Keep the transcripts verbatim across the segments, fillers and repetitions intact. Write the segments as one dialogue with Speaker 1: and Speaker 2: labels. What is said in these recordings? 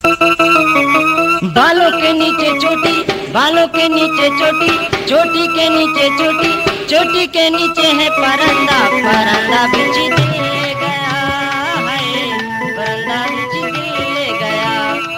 Speaker 1: बालों के नीचे चोटी, बालों के नीचे चोटी, चोटी के नीचे चोटी, चोटी के नीचे है परंदा, परंदा बिछ दे गया है, परंदा बिछ दे गया।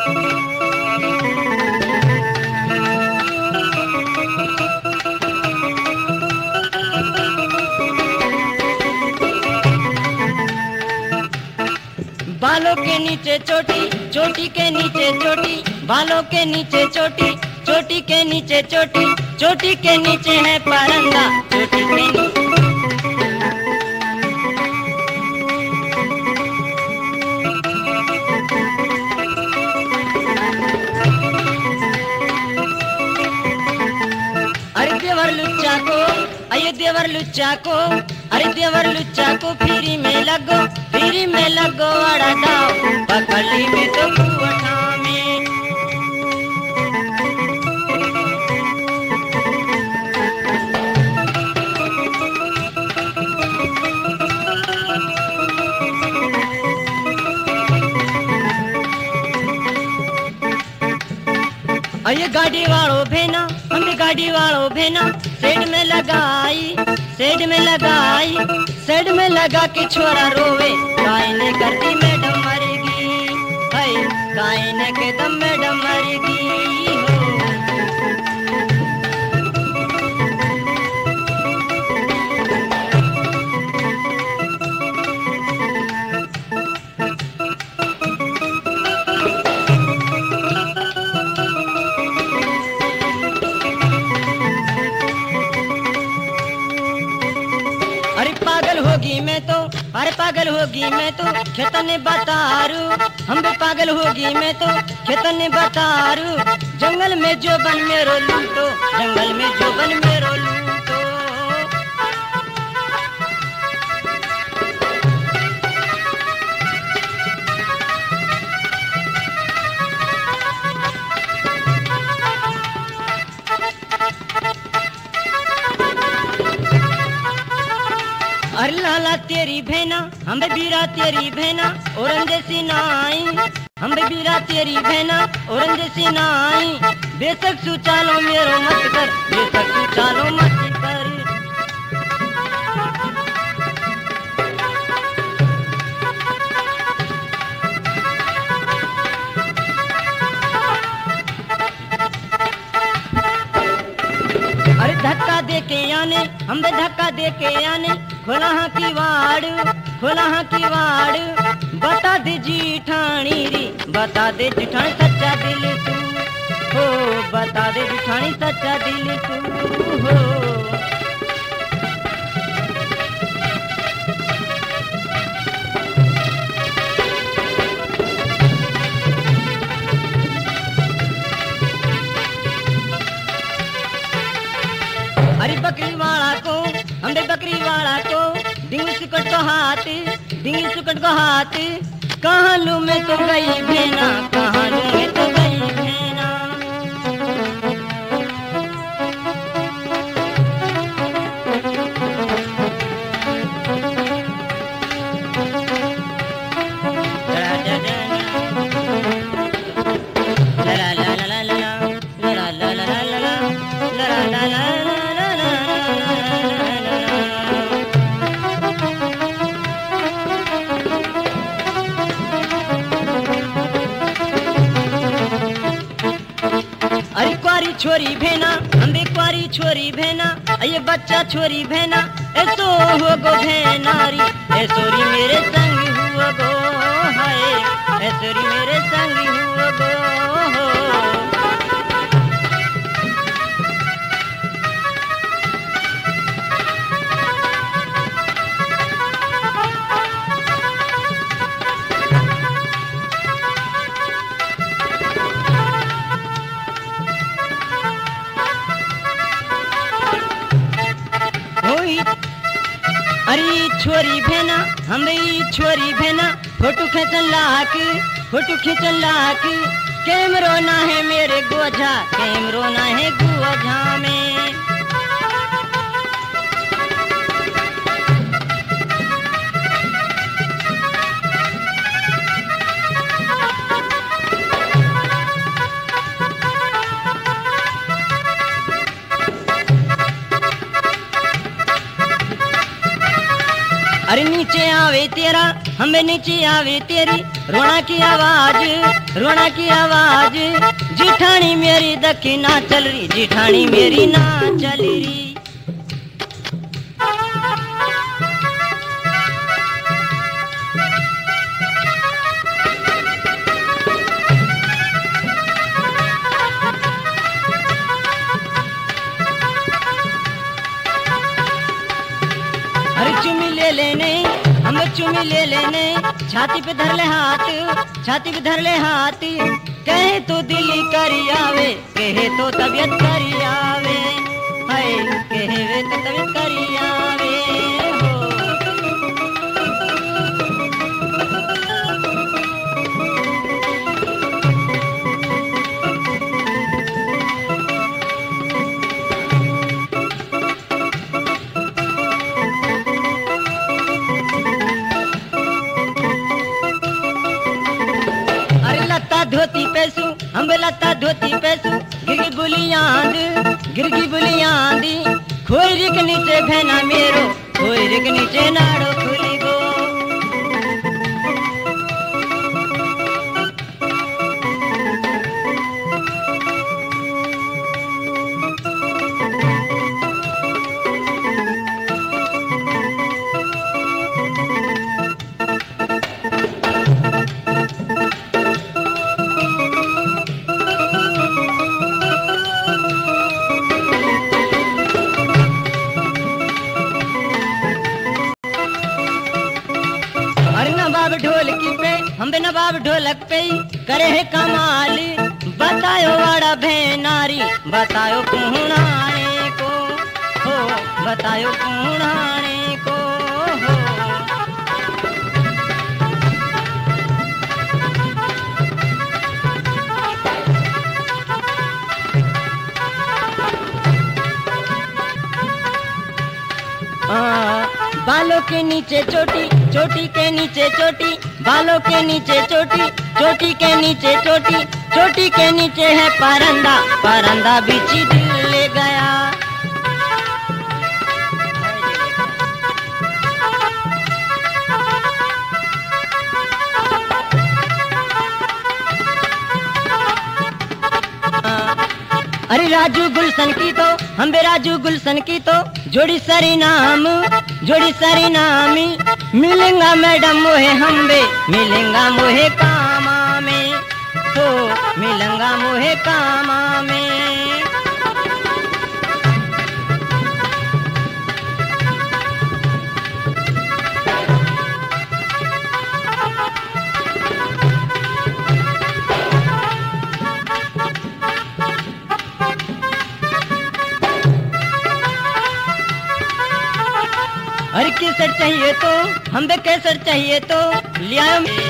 Speaker 1: बालों के नीचे चोटी, चोटी के नीचे चोटी, बालों के नीचे चोटी, चोटी के नीचे चोटी, चोटी के नीचे है परंदा, चोटी के नीचे। अरे देवर लुच्चा को, अये देवर लुच्चा को, अरे देवर लुच्चा को फिरी में लगो, फिरी में लगो अड़ा दाव, पकड़ी में तो कुआठा में। अये गाड़ी वालों भेना, हमें गाड़ी वालों भेना, सेड में लगाई, सेड में लगाई, सेड में लगा के छोरा रोवे, गाय ने कर दी मैडम मरेगी, हाय गाय ने के दम मैडम मरेगी हो। अरे पागल होगी मैं तो, अरे पागल होगी मैं तो, खेतन बतारू, हम भी पागल होगी मैं तो, खेतन बतारू, जंगल में जो बन मेरो लूटो, जंगल में जो बन मेरो लूटो। अरे लाला तेरी भेना, हम बीरा तेरी भेना, औरंदेसी नाई, हम बीरा तेरी भेना, औरंदेसी नाई, बेशक सुचालो मेरो मत कर, बेशक सुचालो मत कर। अरे धक्का दे के आने, हम बे धक्का दे के आने, खोला हाँ की वाड़, खोला हाँ की वाड़, बता दे जीठानी री, बता दे जीठानी सच्चा दिल तू हो, बता दे जीठानी सच्चा दिल तू हो। अरे बकरी वाला को, हमने बकरी वाला को, डिंगी सुकट को हाथ, डिंगी सुकट को हाथ, कहाँ लू मैं तो गई भेना, कहाँ लू मैं तो गई भेना। ला ला ला ला ला ला ला ला ला ला ला ला ला। अरे क्वारी छोरी भेना, हम भी क्वारी छोरी भेना, ये बच्चा छोरी भेना, ऐसो हो गो भेनारी, ऐसोरी मेरे संग हुआ गो, हाय ऐसोरी मेरे संग हुआ गो हो। अरे छोरी भेना, हमें छोरी भेना, फोटो खींचन लाक, फोटो खींचन लाक, कैमरो ना है मेरे गोझा, कैमरो ना है गोझा में। नीचे आवे तेरा हमें नीचे आवे तेरी रोना की आवाज रोना की आवाज जिठानी मेरी दक्षिणा चल रही जिठानी मेरी ना चल रही। चुमी ले लेने हमें चुमी ले लेने छाती पे धर ले हाथ छाती पे धर ले हाथ कहे तो दिल करी आवे कहे तो तबीयत करी आवे हाय कहे वे तो तबीयत करी आवे हो। धोती पैसू हम लता धोती पैसू गिरगी बुलियांद गिरगी बुलियांद खोरी के नीचे भेना मेरो खोरी के नीचे नाड़ो खुली गो। ढोलकी पे हम भी नवाब ढोलक पे करे है कमाल बतायो वाड़ा भेनारी बतायो कुहनाने को हो बतायो कुहनाने को हो। आ, बालों के नीचे चोटी चोटी के नीचे चोटी बालों के नीचे चोटी चोटी के नीचे चोटी चोटी के नीचे है परंदा परंदा बिछी दिल ले गया। अरे राजू गुलशन की तो हम बे राजू गुलशन की तो जोड़ी सरी नाम जोड़ी सरी नामी मिलेंगा मैडम मोहे हम बे मिलेंगा मोहे कामा में तो मिलेंगा मोहे कामा में। अरे केसर चाहिए तो हम बे केसर चाहिए तो लिया।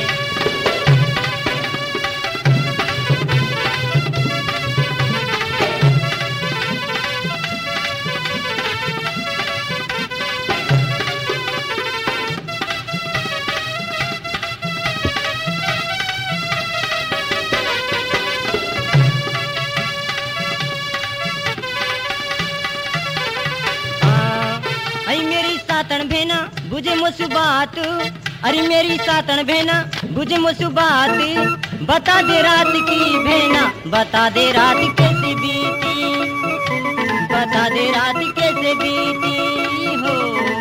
Speaker 1: सातन भेना बुझे मुझ बात अरे मेरी सातन भेना बुझे मुझ बात बता दे रात की भेना बता दे रात कैसे बीती बता दे रात कैसे बीती हो।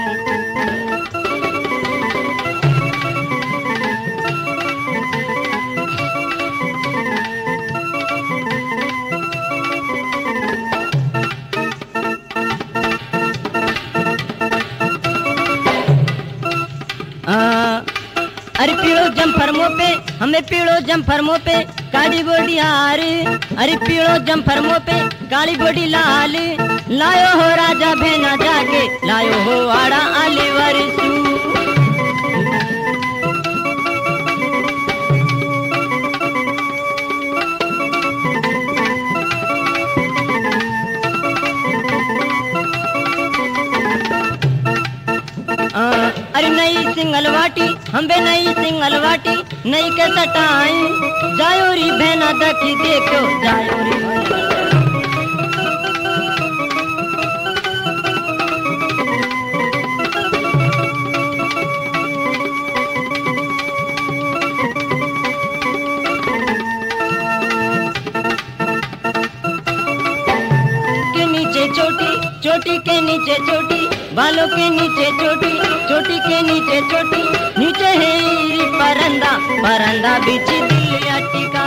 Speaker 1: अरे पीड़ो जम्फर मुँह पे हमें पीड़ो जम्फर मुँह पे काली बोडी हार अरे पीड़ो जम्फर मुँह पे काली बोडी लाल लायो हो राजा भेना जाके लायो हो आड़ा आली वरसू। अरे नई सिंगल वाटी हम बे नई सिंगल वाटी नई के सटाई जायो री बहना दखी देखो जायो री चोटी के नीचे चोटी, बालों के नीचे चोटी, चोटी के नीचे चोटी, नीचे है ईरी परंदा, परंदा बीच दिल अटिका।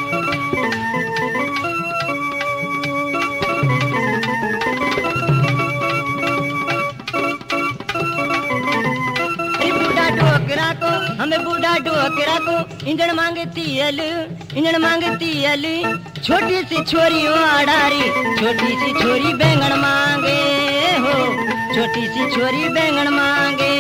Speaker 1: डोकरा को हमें बूढ़ा डोकरा को इंजन मांगे तियल, इंजन मांगे तियल, छोटी सी छोरी वाडारी, छोटी सी छोरी बैंगन मांगे हो, छोटी सी छोरी बैंगन मांगे।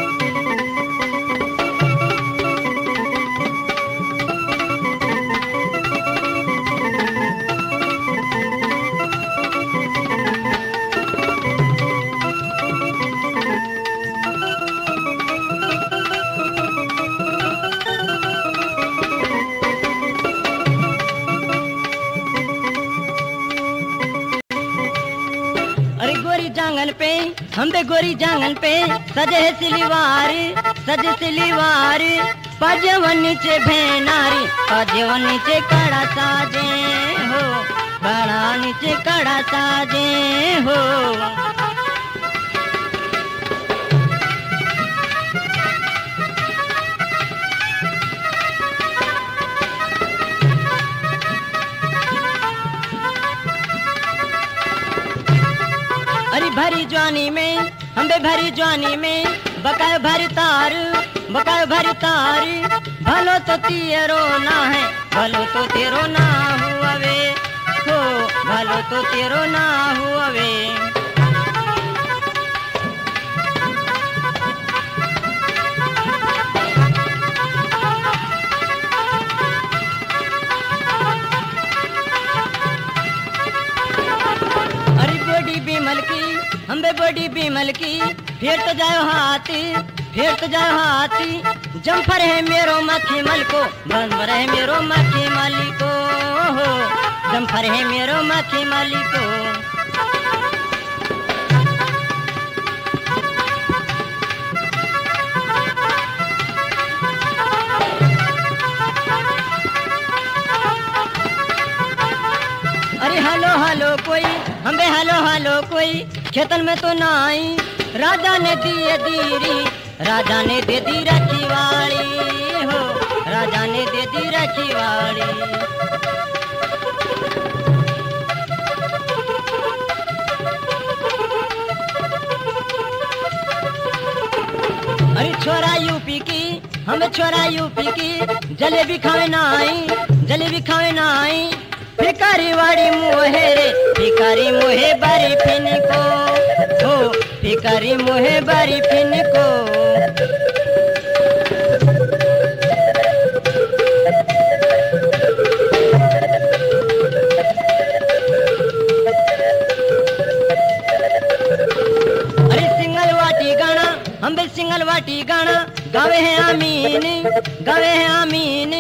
Speaker 1: जांगल पे हम बे गोरी जांगल पे सजे सिलीवार, सजे सिलीवार, पाजेवन नीचे भेनारी, पाजेवन नीचे कड़ा साजे हो, कड़ा नीचे कड़ा साजे हो। अरे भरी जवानी में हम बे भरी जवानी में बकाय भरी तार, बकाय भरी तार, भलो तो तेरो ना है, भलो तो तेरो ना हुआ वे हो, भलो तो तेरो ना हुआ वे। बिमल की हम बे बड़ी बिमल की, फिर तो जाओ हाथी, फिर तो जाओ हाथी, जम्फर है मेरो मक्खी मल को, बंबर है मेरो मक्खी माली को हो, जम्फर है मेरो मक्खी माली को। अरे हेलो हेलो कोई हम बे हेलो हेलो कोई, खेतन में तो ना आई, राजा ने दिए दीरी, राजा ने दे दी रखीवाड़ी हो, राजा ने दे दी रखीवाड़ी। अरे छोरा यूपी की हमें छोरा यूपी की, जलेबी खावे ना आई, जलेबी खावे ना आई, भिखारी वाड़ी मोहे रे, भिखारी मोहे बारी फिन को हो, भिखारी मोहे बारी फिन को। अरे सिंगल वाटी गाना हम बे सिंगल वाटी गाना, गावे हैं आमीन, गावे हैं आमीन।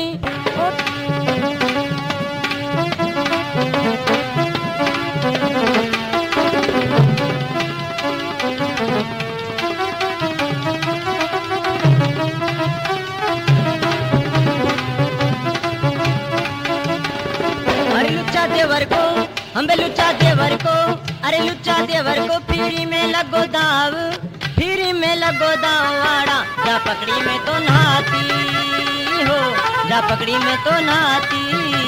Speaker 1: देवर को हम बे लुच्चा देवर को, अरे लुच्चा देवर को फिरी में लगो दाव, फिरी में लगो दाव वाड़ा, जा पकड़ी में तो नहाती हो, जा पकड़ी में तो नहाती।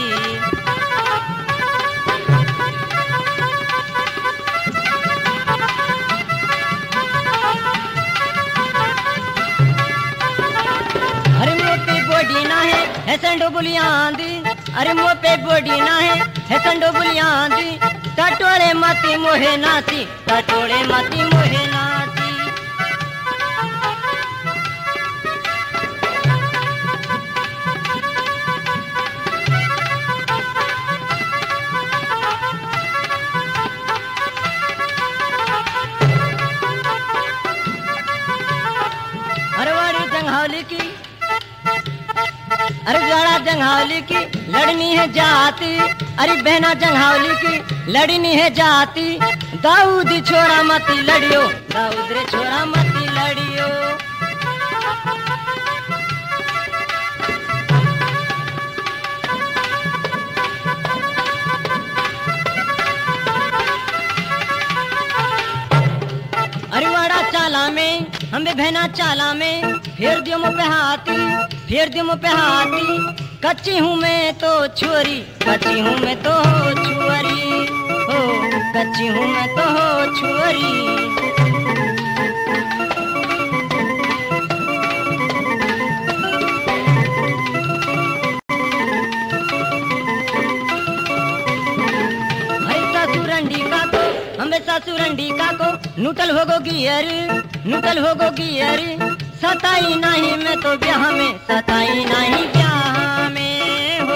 Speaker 1: अरे मोटी बॉडी ना है है संडो बुलियांदी, अरे मुँह पे बॉडी ना है है संडो बुलियांदी, टटोले माती मोहे नाती, टटोले माती मोहे नाती। अरे वाड़ी जंघावली की, अरे ज्वाड़ा जंघावली की लड़नी है जाती, अरे बहना जंघावली की लड़नी है जाती, दाऊद छोरा मती लड़ियो, दाऊद रे छोरा मती लड़ियो। हमें बहना चाला में फेर दियो मुँह पे हाथी, फेर दियो मुँह पे हाथी। कच्ची हूँ मैं तो छुअरी, कच्ची हूँ मैं तो छुअरी, हो कच्ची हूँ मैं तो छुअरी। सासुरंडी का को नूटल होगो गियर, नूटल होगो गियर। सताई नहीं मैं तो ब्याह में, सताई नहीं ब्याह में हो।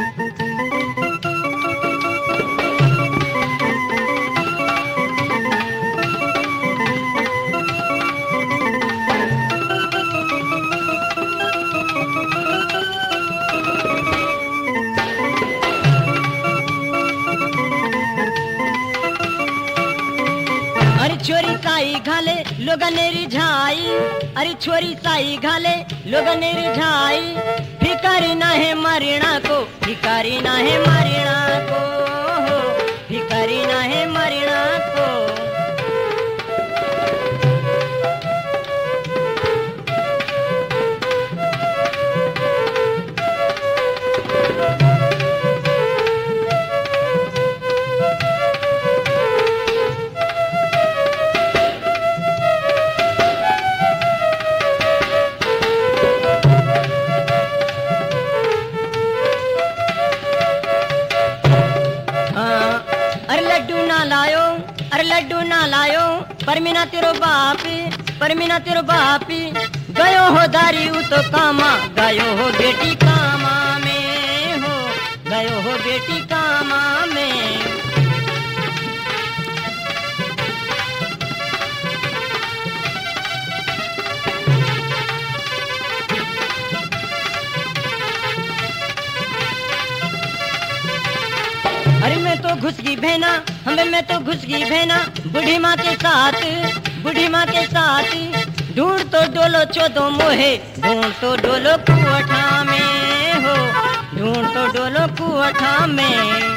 Speaker 1: छोरी साई घाले लोग ने रिझाई, अरे छोरी साई घाले लोग ने रिझाई। भिकारी ना है मरीना को, भिकारी ना है मरीना को, हो भिकारी ना है मरीना को। लड्डू ना लायो परमीना तेरो बापी, परमीना तेरो बापी। गयो हो दारी उ तो कामा, गयो हो बेटी कामा में, हो गयो हो बेटी कामा में। अरे मैं तो घुस गई बहना, हमें मैं तो घुस गई बहना बूढ़ी माँ के साथ, बूढ़ी माँ के साथ। ढूंढ तो डोलो चौदो मोहे, ढूंढ तो डोलो कुआठा में, हो ढूंढ तो डोलो कुआठा में।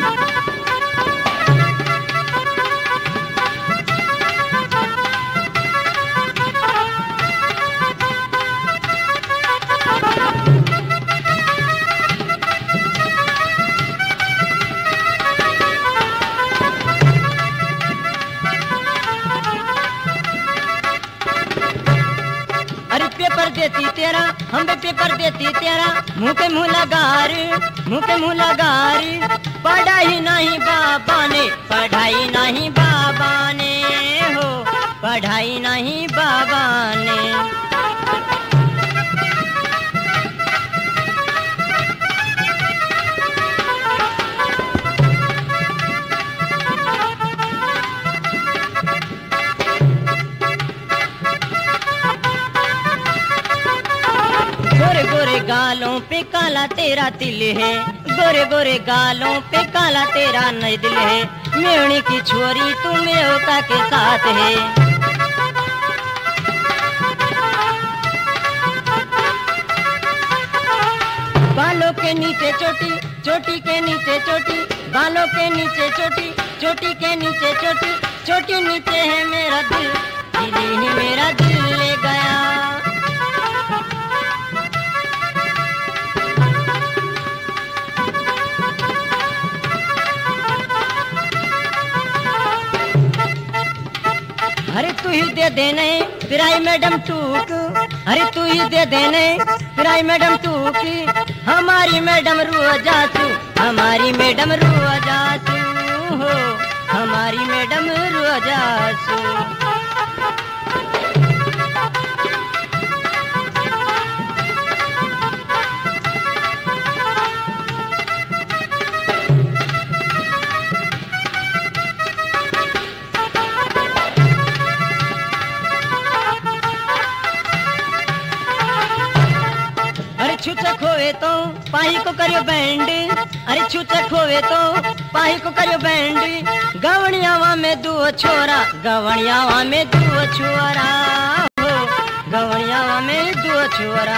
Speaker 1: पेपर देती तेरा, हम भी पेपर देती तेरा। मुँह पे मुँह लगार, मुँह पे मुँह लगार। पढ़ाई नहीं बाबा ने, पढ़ाई नहीं बाबा ने, हो पढ़ाई नहीं बाबा ने। गोरे गोरे गालों पे काला तेरा तिल है, गोरे गोरे गालों पे काला तेरा नई दिल है। मेवनी की छोरी तू मेवका के साथ है। बालों के नीचे चोटी, चोटी के नीचे चोटी, बालों के नीचे चोटी, चोटी के नीचे चोटी। चोटी नीचे है मेरा दिल, दिल ही मेरा दिल ले गया। अरे तू ही दे देने फिराई मैडम टूक, अरे तू ही दे देने फिराई मैडम टूक। हमारी मैडम रुआजासू, हमारी मैडम रुआजासू, हो हमारी मैडम रुआजासू। छुचक होवे तो पाही को करियो बैंड, अरे छुचक होवे तो पाही को करियो बैंड। गवणियावा में दो छोरा, गवणियावा में दो छोरा, हो गवणियावा में दो छोरा।